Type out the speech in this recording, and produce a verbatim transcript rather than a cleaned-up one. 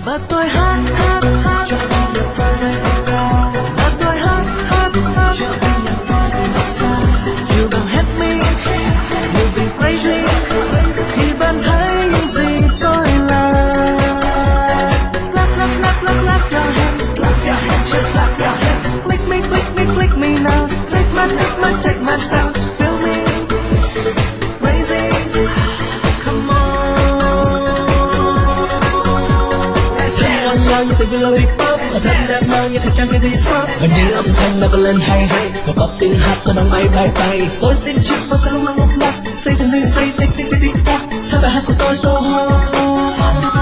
và tôi hát hát hát cho anh được bay, và tôi hát hát hát cho anh được bay thật xa. You don't hate me, you've been crazy khi bạn thấy những gì tôi làm. Clap clap clap clap clap your hands, clap your hands, just clap your hands. Click me, click me, click me now. Take my, take my, take myself. Feel me, crazy. Come on. Thân nhau như từ Villa Pop, và thân đang mang như thời trang cái gì shop. Gần như âm thanh đã có lên hay hay, và có tiếng hát tôi đang bay bay bay. Tôi tin chắc và sẽ luôn luôn ngốc ngốc. Say từng giây giây tích tích tích tích tắc. Hai bài hát của tôi so hot.